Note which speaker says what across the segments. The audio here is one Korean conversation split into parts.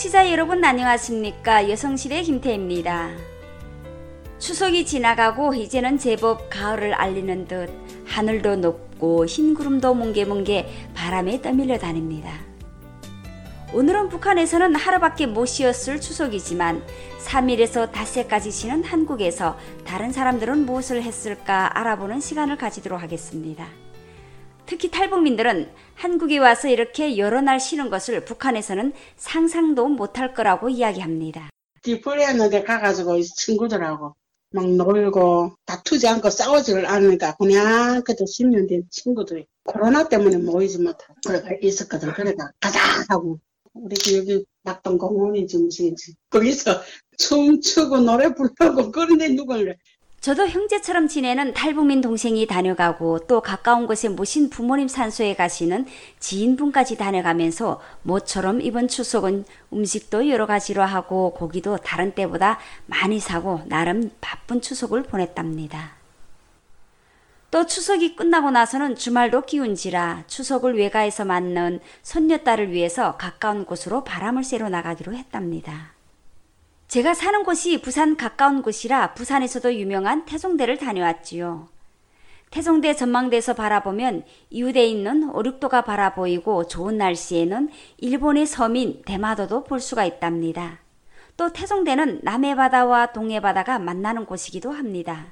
Speaker 1: 청취자 여러분 안녕하십니까? 여성시대 김태입니다. 추석이 지나가고 이제는 제법 가을을 알리는 듯 하늘도 높고 흰 구름도 뭉게뭉게 바람에 떠밀려 다닙니다. 오늘은 북한에서는 하루밖에 못 쉬었을 추석이지만 3일에서 닷새까지 쉬는 한국에서 다른 사람들은 무엇을 했을까 알아보는 시간을 가지도록 하겠습니다. 특히 탈북민들은 한국에 와서 이렇게 여러 날 쉬는 것을 북한에서는 상상도 못할 거라고 이야기합니다.
Speaker 2: 디플레이한데 가가지고 친구들하고 막 놀고 다투지 않고 싸우지를 않으니까 그냥 그때 10년 된 친구들이 코로나 때문에 모이지 못하고 그래 있었거든. 그러니까 가자 하고 우리 여기 낙동공원이지 무슨지 거기서 춤추고 노래 부르고 그런데 누굴래.
Speaker 1: 저도 형제처럼 지내는 탈북민 동생이 다녀가고 또 가까운 곳에 모신 부모님 산소에 가시는 지인분까지 다녀가면서 모처럼 이번 추석은 음식도 여러 가지로 하고 고기도 다른 때보다 많이 사고 나름 바쁜 추석을 보냈답니다. 또 추석이 끝나고 나서는 주말도 기운지라 추석을 외가에서 맞는 손녀딸을 위해서 가까운 곳으로 바람을 쐬러 나가기로 했답니다. 제가 사는 곳이 부산 가까운 곳이라 부산에서도 유명한 태종대를 다녀왔지요. 태종대 전망대에서 바라보면 이웃에 있는 오륙도가 바라보이고 좋은 날씨에는 일본의 섬인 대마도도 볼 수가 있답니다. 또 태종대는 남해바다와 동해바다가 만나는 곳이기도 합니다.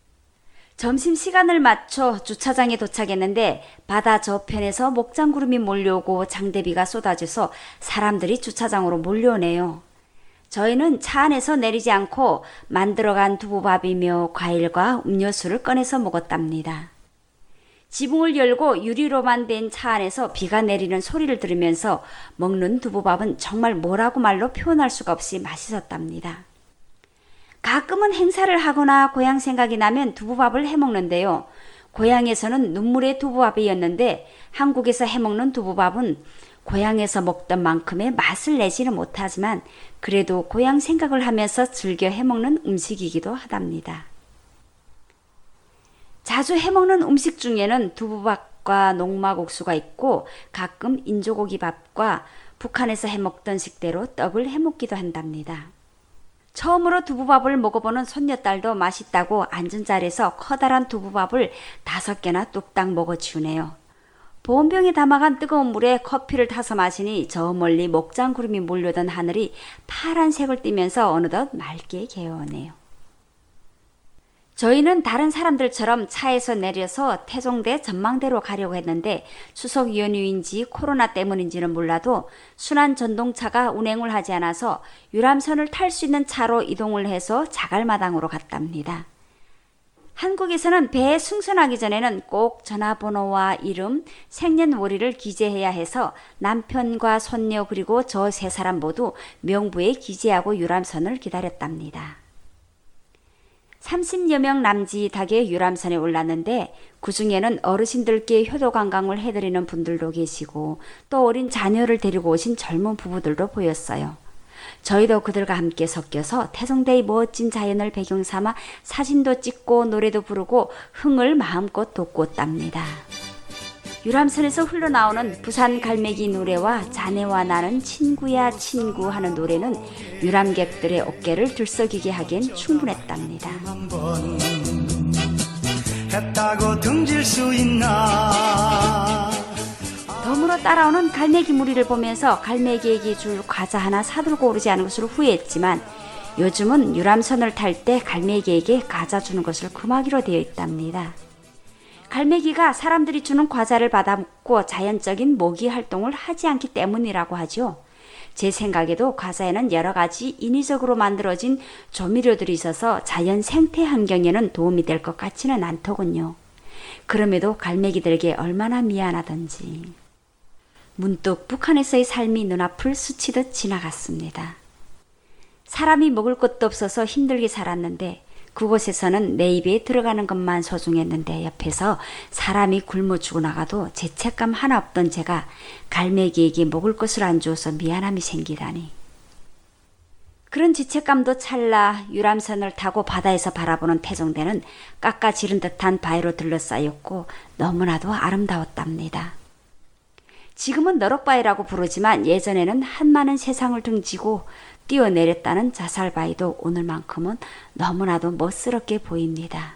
Speaker 1: 점심시간을 맞춰 주차장에 도착했는데 바다 저편에서 목장구름이 몰려오고 장대비가 쏟아져서 사람들이 주차장으로 몰려오네요. 저희는 차 안에서 내리지 않고 만들어간 두부밥이며 과일과 음료수를 꺼내서 먹었답니다. 지붕을 열고 유리로만 된 차 안에서 비가 내리는 소리를 들으면서 먹는 두부밥은 정말 뭐라고 말로 표현할 수가 없이 맛있었답니다. 가끔은 행사를 하거나 고향 생각이 나면 두부밥을 해먹는데요. 고향에서는 눈물의 두부밥이었는데 한국에서 해먹는 두부밥은 고향에서 먹던 만큼의 맛을 내지는 못하지만 그래도 고향 생각을 하면서 즐겨 해먹는 음식이기도 하답니다. 자주 해먹는 음식 중에는 두부밥과 녹마국수가 있고 가끔 인조고기밥과 북한에서 해먹던 식대로 떡을 해먹기도 한답니다. 처음으로 두부밥을 먹어보는 손녀딸도 맛있다고 앉은 자리에서 커다란 두부밥을 5개나 뚝딱 먹어치우네요. 보온병에 담아간 뜨거운 물에 커피를 타서 마시니 저 멀리 목장구름이 몰려던 하늘이 파란색을 띠면서 어느덧 맑게 개어오네요. 저희는 다른 사람들처럼 차에서 내려서 태종대 전망대로 가려고 했는데 추석 연휴인지 코로나 때문인지는 몰라도 순환 전동차가 운행을 하지 않아서 유람선을 탈 수 있는 차로 이동을 해서 자갈마당으로 갔답니다. 한국에서는 배에 승선하기 전에는 꼭 전화번호와 이름, 생년월일을 기재해야 해서 남편과 손녀 그리고 저 3사람 모두 명부에 기재하고 유람선을 기다렸답니다. 30여 명 남짓하게 유람선에 올랐는데 그중에는 어르신들께 효도관광을 해드리는 분들도 계시고 또 어린 자녀를 데리고 오신 젊은 부부들도 보였어요. 저희도 그들과 함께 섞여서 태종대의 멋진 자연을 배경 삼아 사진도 찍고 노래도 부르고 흥을 마음껏 돋궜답니다. 유람선에서 흘러나오는 부산 갈매기 노래와 자네와 나는 친구야 친구 하는 노래는 유람객들의 어깨를 들썩이게 하기엔 충분했답니다. 했다고 등질 수 있나 덤으로 따라오는 갈매기 무리를 보면서 갈매기에게 줄 과자 하나 사들고 오르지 않은 것으로 후회했지만 요즘은 유람선을 탈 때 갈매기에게 과자 주는 것을 금하기로 되어 있답니다. 갈매기가 사람들이 주는 과자를 받아 먹고 자연적인 모기 활동을 하지 않기 때문이라고 하죠. 제 생각에도 과자에는 여러 가지 인위적으로 만들어진 조미료들이 있어서 자연 생태 환경에는 도움이 될 것 같지는 않더군요. 그럼에도 갈매기들에게 얼마나 미안하던지. 문득 북한에서의 삶이 눈앞을 스치듯 지나갔습니다. 사람이 먹을 것도 없어서 힘들게 살았는데 그곳에서는 내 입에 들어가는 것만 소중했는데 옆에서 사람이 굶어 죽어나가도 죄책감 하나 없던 제가 갈매기에게 먹을 것을 안 주어서 미안함이 생기다니. 그런 죄책감도 찰나 유람선을 타고 바다에서 바라보는 태종대는 깎아지른 듯한 바위로 둘러싸였고 너무나도 아름다웠답니다. 지금은 너럭바위라고 부르지만 예전에는 한많은 세상을 등지고 뛰어내렸다는 자살바위도 오늘만큼은 너무나도 멋스럽게 보입니다.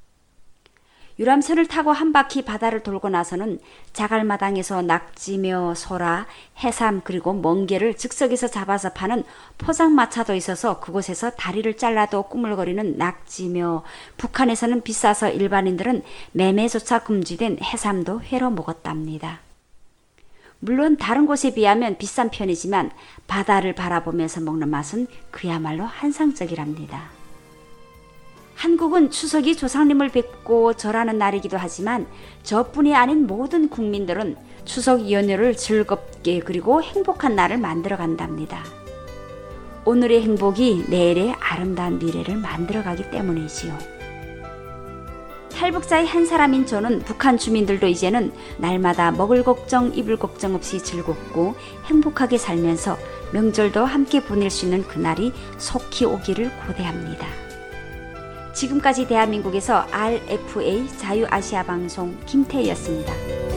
Speaker 1: 유람선을 타고 한 바퀴 바다를 돌고 나서는 자갈마당에서 낙지며 소라, 해삼 그리고 멍게를 즉석에서 잡아서 파는 포장마차도 있어서 그곳에서 다리를 잘라도 꾸물거리는 낙지며 북한에서는 비싸서 일반인들은 매매조차 금지된 해삼도 회로 먹었답니다. 물론 다른 곳에 비하면 비싼 편이지만 바다를 바라보면서 먹는 맛은 그야말로 한상적이랍니다. 한국은 추석이 조상님을 뵙고 절하는 날이기도 하지만 저뿐이 아닌 모든 국민들은 추석 연휴를 즐겁게 그리고 행복한 날을 만들어 간답니다. 오늘의 행복이 내일의 아름다운 미래를 만들어가기 때문이지요. 탈북자의 한 사람인 저는 북한 주민들도 이제는 날마다 먹을 걱정, 입을 걱정 없이 즐겁고 행복하게 살면서 명절도 함께 보낼 수 있는 그날이 속히 오기를 고대합니다. 지금까지 대한민국에서 RFA 자유아시아 방송 김태희였습니다.